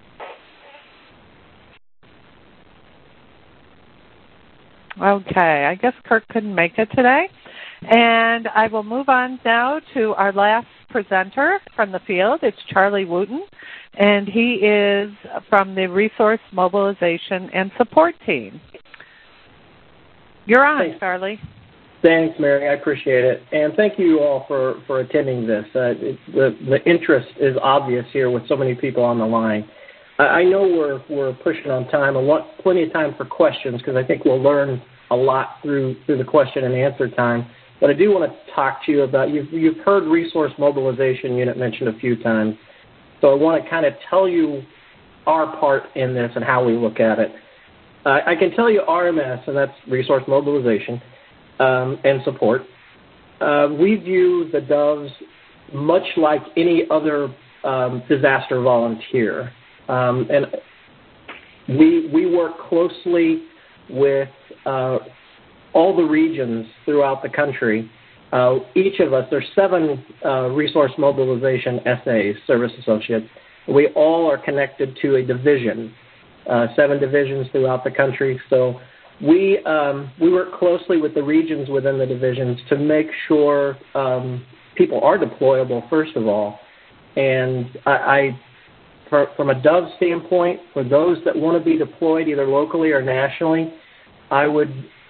Okay. I guess Kirk couldn't make it today. And I will move on now to our last presenter from the field. It's Charlie Wooten, and he is from the Resource Mobilization and Support Team. You're on, Thanks. Charlie. Thanks, Mary. I appreciate it. And thank you all for, for attending this. Uh, it, the, the interest is obvious here with so many people on the line. Uh, I know we're, we're pushing on time. I want plenty of time for questions because I think we'll learn a lot through, through the question and answer time. But I do want to talk to you about, you've, you've heard Resource Mobilization Unit mentioned a few times. So I want to kind of tell you our part in this and how we look at it. Uh, I can tell you R M S, and that's Resource Mobilization um, and Support. Uh, we view the Doves much like any other um, disaster volunteer. Um, and we, we work closely with uh, all the regions throughout the country. Uh, each of us, there's seven uh, Resource Mobilization S As, Service Associates. We all are connected to a division. Uh, seven divisions throughout the country. So we um, we work closely with the regions within the divisions to make sure um, people are deployable, first of all. And I, I for, from a Dove standpoint, for those that want to be deployed either locally or nationally, I would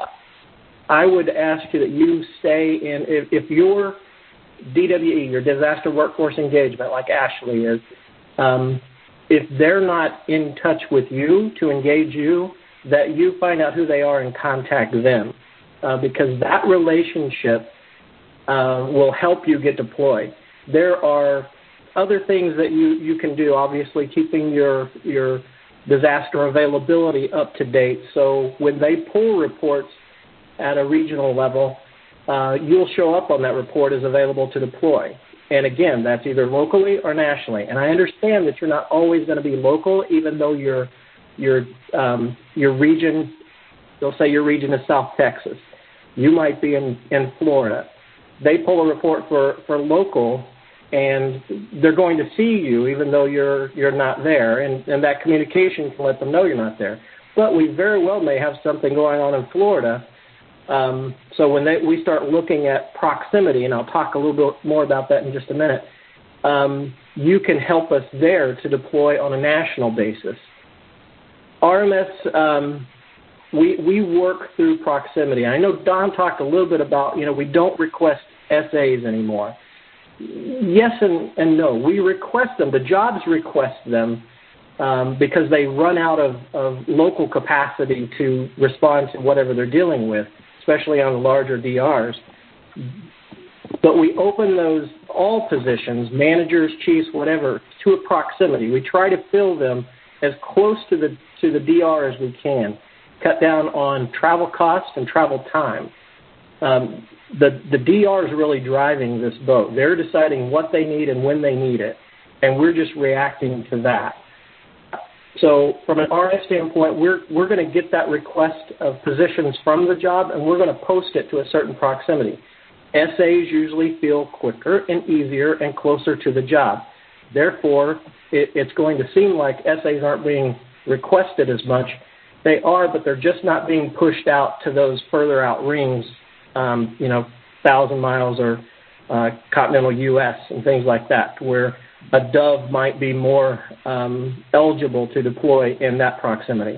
I would ask you that you stay in, if, if your D W E, your Disaster Workforce Engagement, like Ashley is, um, if they're not in touch with you to engage you, that you find out who they are and contact them, uh, because that relationship uh, will help you get deployed. There are other things that you, you can do, obviously keeping your your disaster availability up to date. So when they pull reports at a regional level, uh, you'll show up on that report as available to deploy. And again, that's either locally or nationally. And I understand that you're not always going to be local, even though your your um, your region, they'll say your region is South Texas. You might be in, in Florida. They pull a report for, for local, and they're going to see you even though you're you're not there, and, and that communication can let them know you're not there. But we very well may have something going on in Florida. Um, so when they, we start looking at proximity, and I'll talk a little bit more about that in just a minute, um, you can help us there to deploy on a national basis. R M S, um, we, we work through proximity. I know Don talked a little bit about, you know, we don't request S As anymore. Yes and, and no. We request them. The jobs request them um, because they run out of, of local capacity to respond to whatever they're dealing with, especially on the larger D Rs. But we open those, all positions, managers, chiefs, whatever, to a proximity. We try to fill them as close to the to the D R as we can, cut down on travel costs and travel time. Um, the, the D R is really driving this boat. They're deciding what they need and when they need it, and we're just reacting to that. So from an R S standpoint, we're, we're going to get that request of positions from the job, and we're going to post it to a certain proximity. S As usually feel quicker and easier and closer to the job. Therefore, it, it's going to seem like S As aren't being requested as much. They are, but they're just not being pushed out to those further out rings, um, you know, one thousand miles or uh, continental U S and things like that, where a Dove might be more um, eligible to deploy in that proximity.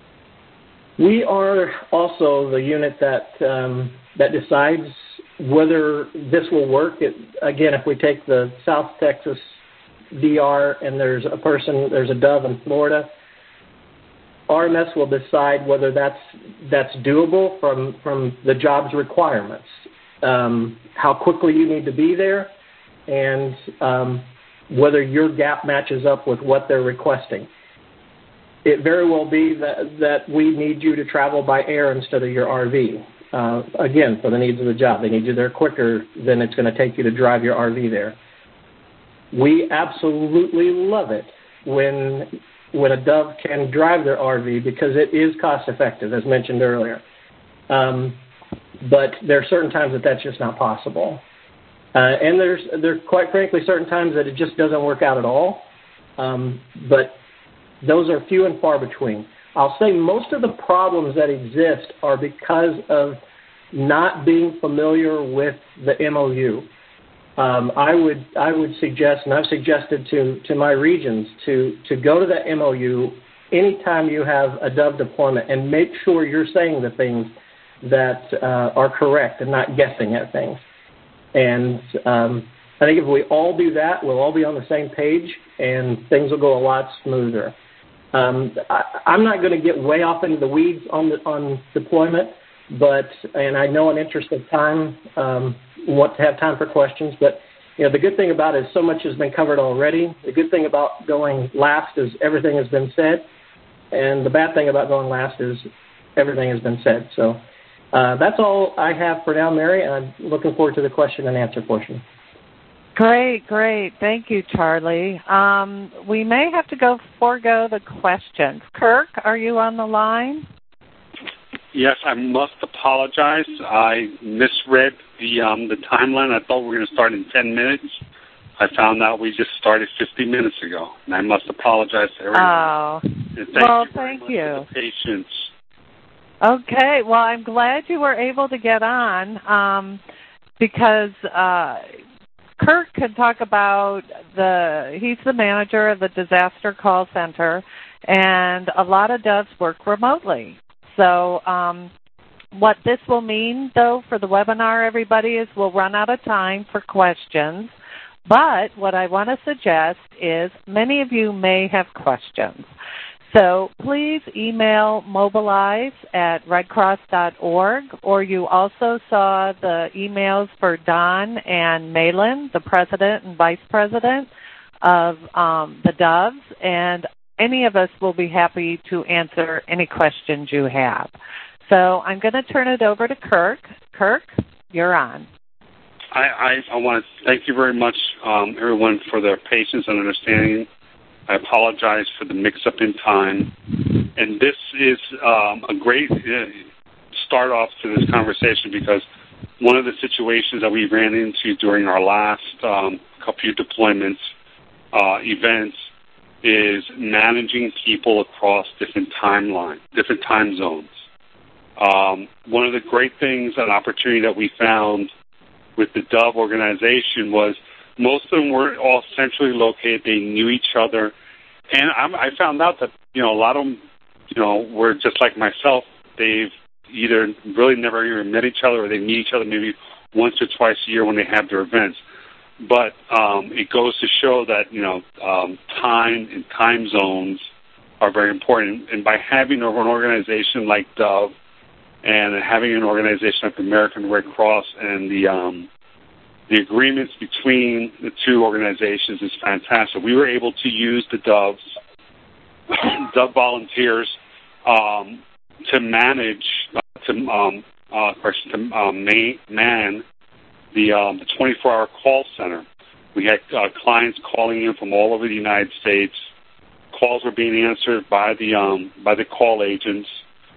We are also the unit that um, that decides whether this will work. It, again, if we take the South Texas D R and there's a person, there's a Dove in Florida, R M S will decide whether that's that's doable from, from the job's requirements, um, how quickly you need to be there, and um, whether your gap matches up with what they're requesting. It very well be that, that we need you to travel by air instead of your R V. Uh, again, for the needs of the job. They need you there quicker than it's going to take you to drive your R V there. We absolutely love it when when a Dove can drive their R V because it is cost effective, as mentioned earlier. Um, but there are certain times that that's just not possible. Uh, and there's there quite frankly certain times that it just doesn't work out at all. Um, but those are few and far between. I'll say most of the problems that exist are because of not being familiar with the M O U. Um, I would I would suggest, and I've suggested to, to my regions, to, to go to the M O U anytime you have a Dove deployment and make sure you're saying the things that uh, are correct and not guessing at things. And um, I think if we all do that, we'll all be on the same page and things will go a lot smoother. Um, I, I'm not going to get way off into the weeds on the, on deployment, but and I know in interest of time, um, want to have time for questions. But you know, the good thing about it is so much has been covered already. The good thing about going last is everything has been said, and the bad thing about going last is everything has been said. So uh, that's all I have for now, Mary, and I'm looking forward to the question and answer portion. Great, great. Thank you, Charlie. Um, we may have to go forego the questions. Kirk, are you on the line? Yes, I must apologize. I misread the um, the timeline. I thought we were going to start in ten minutes. I found out we just started fifty minutes ago, and I must apologize to everyone. Oh, and thank well, you very thank much you. for the patience. Okay, well, I'm glad you were able to get on um, because uh, Kirk can talk about the, he's the manager of the disaster call center, and a lot of doves work remotely. So um, what this will mean, though, for the webinar, everybody, is we'll run out of time for questions. But what I want to suggest is many of you may have questions. So please email mobilize at redcross dot org, or you also saw the emails for Don and Malin, the president and vice president of um, the Doves, and any of us will be happy to answer any questions you have. So I'm going to turn it over to Kirk. Kirk, you're on. I, I, I want to thank you very much, um, everyone, for their patience and understanding. I apologize for the mix-up in time. And this is um, a great uh, start off to this conversation, because one of the situations that we ran into during our last um, couple of deployments uh, events is managing people across different timelines, different time zones. Um, one of the great things, an opportunity that we found with the Dove organization, was most of them were all centrally located. They knew each other. And I'm, I found out that, you know, a lot of them, you know, were just like myself. They've either really never even met each other, or they meet each other maybe once or twice a year when they have their events. But um, it goes to show that, you know, um, time and time zones are very important. And by having an organization like Dove and having an organization like the American Red Cross, and the um, the agreements between the two organizations is fantastic. We were able to use the Doves, Dove volunteers, um, to manage, uh, to um, uh, to um, man the um, the twenty-four hour call center. We had uh, clients calling in from all over the United States. Calls were being answered by the um, by the call agents.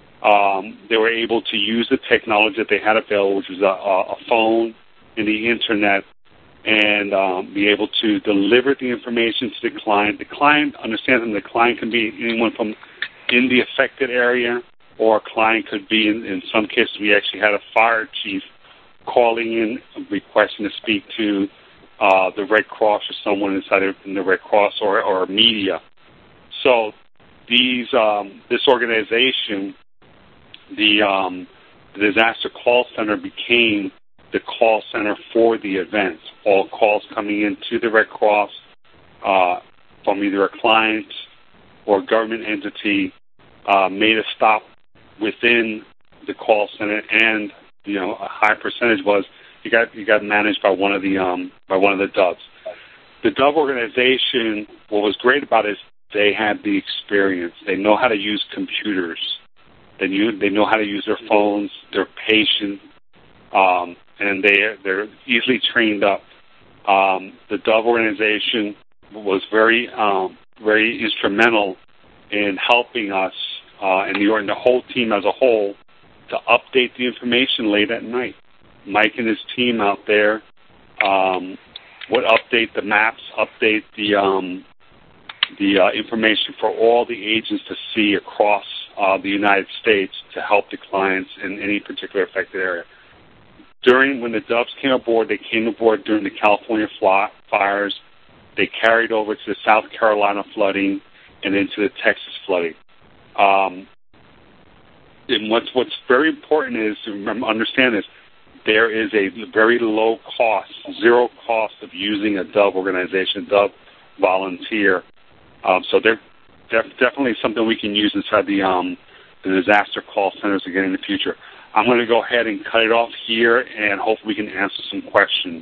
Um, they were able to use the technology that they had available, which was a, a phone and the internet, and um, be able to deliver the information to the client. The client understands that the client can be anyone from in the affected area, or a client could be, in, in some cases, we actually had a fire chief calling in, requesting to speak to uh, the Red Cross or someone inside of the Red Cross, or, or media. So these um, this organization, the, um, the Disaster Call Center, became the call center for the events. All calls coming into the Red Cross uh, from either a client or government entity uh, made a stop within the call center, and you know a high percentage was you got you got managed by one of the um, by one of the Doves. The Dove organization, what was great about it is they had the experience. They know how to use computers. They knew, they know how to use their phones. They're patient, um, and they they're easily trained up. Um, the Dove organization was very um, very instrumental in helping us uh, and the and the whole team as a whole to update the information late at night. Mike and his team out there um, would update the maps, update the um, the uh, information for all the agents to see across uh, the United States to help the clients in any particular affected area. During when the Doves came aboard, they came aboard during the California fires. They carried over to the South Carolina flooding and into the Texas flooding. Um, and what's what's very important is to remember, understand this: there is a very low cost, zero cost of using a Dove organization, Dove volunteer. Um, so they're def- definitely something we can use inside the um, the disaster call centers again in the future. I'm going to go ahead and cut it off here, and hopefully we can answer some questions.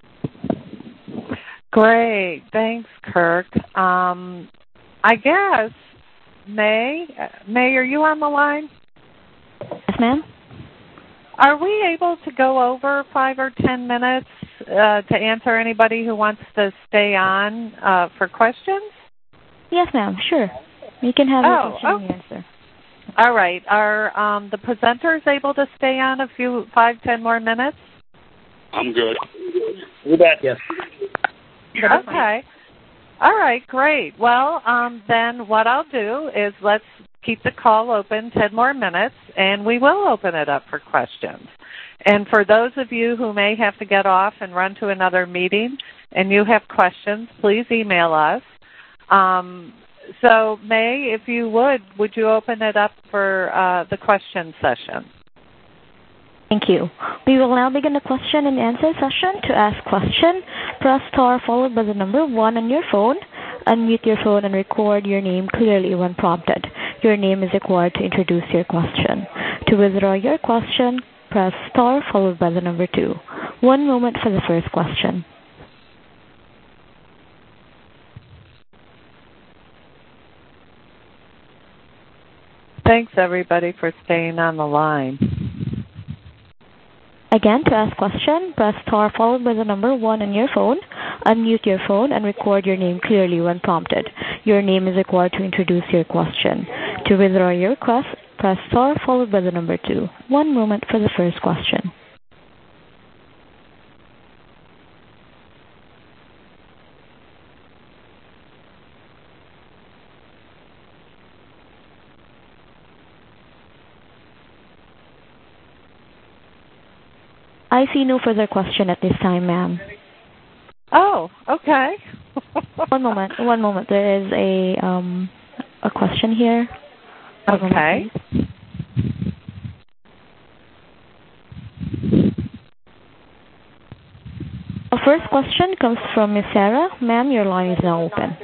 Great. Thanks, Kirk. Um, I guess, May, May, are you on the line? Yes, ma'am. Are we able to go over five or ten minutes uh, to answer anybody who wants to stay on uh, for questions? Yes, ma'am. Sure. You can have oh, your question oh. and answer. All right. Are um, the presenters able to stay on a few, five, ten more minutes? I'm good. You bet. Yes. Okay. All right, great. Well, um, then what I'll do is let's keep the call open ten more minutes, and we will open it up for questions. And for those of you who may have to get off and run to another meeting and you have questions, please email us. Um, so, May, if you would, would you open it up for uh, the question session? Thank you. We will now begin the question and answer session. To ask question, press star followed by the number one on your phone. Unmute your phone and record your name clearly when prompted. Your name is required to introduce your question. To withdraw your question, press star followed by the number two. One moment for the first question. Thanks, everybody, for staying on the line. Again, to ask question, press star followed by the number one on your phone. Unmute your phone and record your name clearly when prompted. Your name is required to introduce your question. To withdraw your request, press star followed by the number two. One moment for the first question. I see no further question at this time, ma'am. Oh, okay. one moment. One moment. There is a um, a question here. One okay. Moment, the first question comes from Miss Sarah. Ma'am, your line is now open.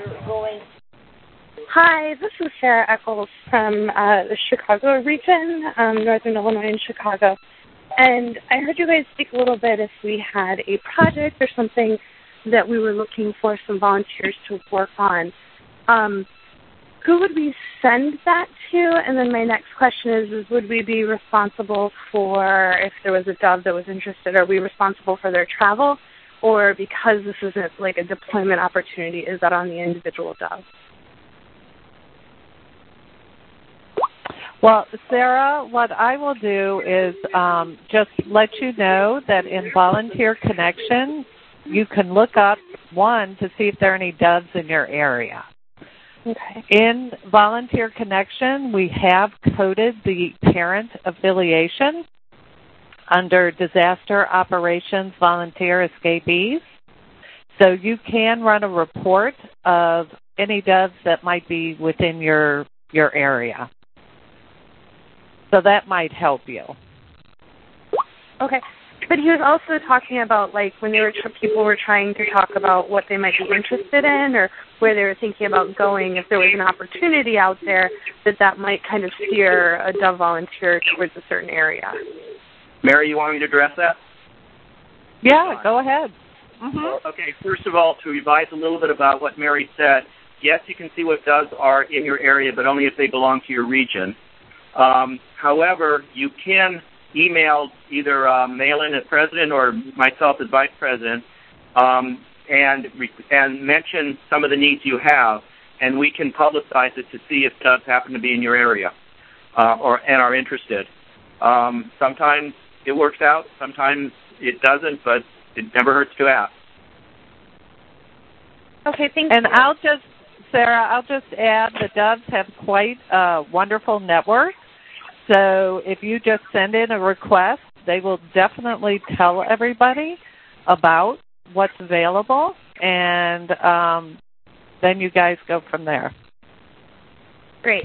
Hi, this is Sarah Eccles from uh, the Chicago region, um, Northern Illinois and Chicago. And I heard you guys speak a little bit if we had a project or something that we were looking for some volunteers to work on. Um, who would we send that to? And then my next question is, is, would we be responsible for, if there was a Dove that was interested, are we responsible for their travel? Or because this isn't like a deployment opportunity, is that on the individual Dove? Well, Sarah, what I will do is um, just let you know that in Volunteer Connection, you can look up, one, to see if there are any doves in your area. Okay. In Volunteer Connection, we have coded the parent affiliation under Disaster Operations Volunteer Escapees. So you can run a report of any doves that might be within your your area. So that might help you. Okay. But he was also talking about, like, when they were people were trying to talk about what they might be interested in or where they were thinking about going, if there was an opportunity out there, that that might kind of steer a Dove volunteer towards a certain area. Mary, you want me to address that? Yeah, go ahead. Mm-hmm. Okay, first of all, to revise a little bit about what Mary said, yes, you can see what doves are in your area, but only if they belong to your region. Um, however, you can email either uh, mail-in as president or myself as vice president um, and and mention some of the needs you have, and we can publicize it to see if doves happen to be in your area uh, or and are interested. Um, sometimes it works out, sometimes it doesn't, but it never hurts to ask. Okay, thank and you. And I'll just, Sarah, I'll just add the doves have quite a wonderful network. So if you just send in a request, they will definitely tell everybody about what's available, and um, then you guys go from there. Great.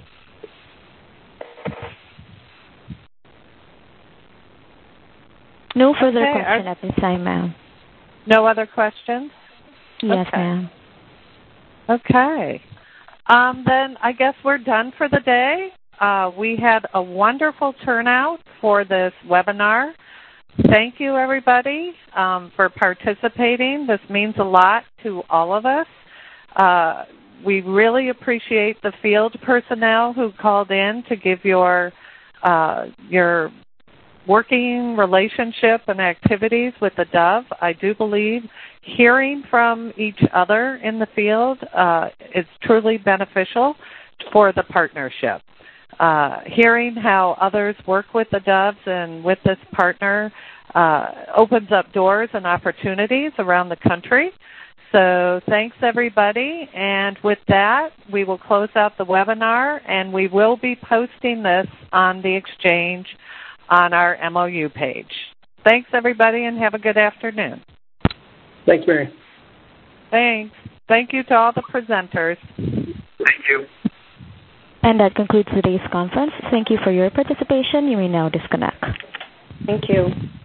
No further okay, question are, at this time, ma'am. No other questions? Yes, okay. ma'am. Okay. Um, then I guess we're done for the day. Uh, we had a wonderful turnout for this webinar. Thank you, everybody, um, for participating. This means a lot to all of us. Uh, we really appreciate the field personnel who called in to give your uh, your working relationship and activities with the Dove. I do believe hearing from each other in the field uh, is truly beneficial for the partnership. Uh, hearing how others work with the Doves and with this partner uh, opens up doors and opportunities around the country. So thanks, everybody. And with that, we will close out the webinar, and we will be posting this on the Exchange on our M O U page. Thanks, everybody, and have a good afternoon. Thanks, Mary. Thanks. Thank you to all the presenters. Thank you. And that concludes today's conference. Thank you for your participation. You may now disconnect. Thank you.